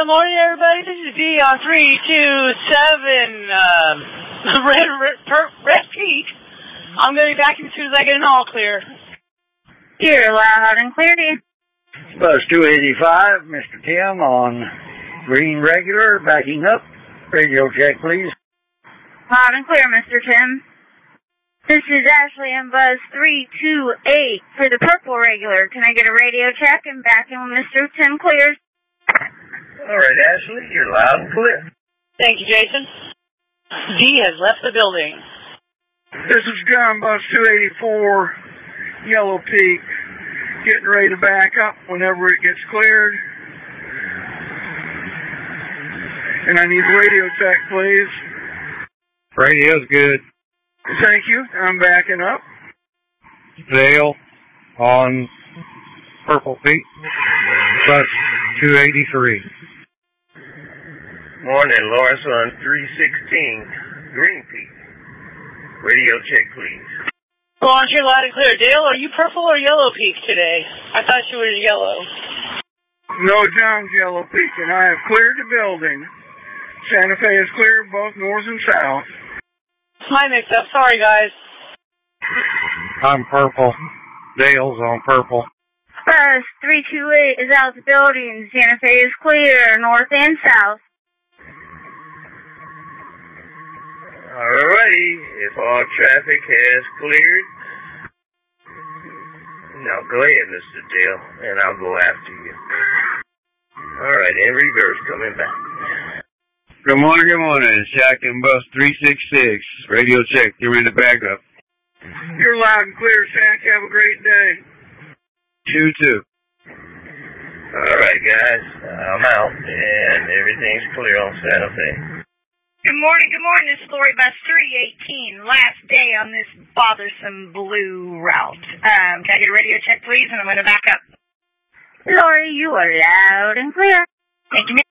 Morning, everybody. This is D on 327. Red Pete. I'm going to be back as soon as I get an all clear. You're loud and clear, D. Bus 285, Mr. Tim on green regular, backing up. Radio check, please. Loud and clear, Mr. Tim. This is Ashley on bus 328 for the purple regular. Can I get a radio check and back in when Mr. Tim clears? All right, Ashley, you're loud and clear. Thank you, Jason. D has left the building. This is John, bus 284, Yellow Peak, getting ready to back up whenever it gets cleared. And I need radio check, please. Radio's good. Thank you. I'm backing up. Dale on Purple Peak, bus 283. Morning, Lawrence on 316, Green Peak. Radio check, please. Lawrence, you're loud and clear. Dale, are you purple or yellow peak today? I thought you were yellow. No, John's Yellow Peak, and I have cleared the building. Santa Fe is clear, both north and south. My mix-up. Sorry, guys. I'm purple. Dale's on purple. Bus 328 is out of the building. Santa Fe is clear, north and south. Alrighty, if all traffic has cleared, now go ahead, Mr. Dale, and I'll go after you. Alright, in reverse, coming back. Good morning. Shack in bus 366. Radio check. You're in the backup. You're loud and clear, Shaq. Have a great day. 2-2. Alright, guys, I'm out, and everything's clear on Santa Fe. Good morning. This is Lori, bus 318. Last day on this bothersome blue route. Can I get a radio check, please? And I'm going to back up. Lori, you are loud and clear. Thank you,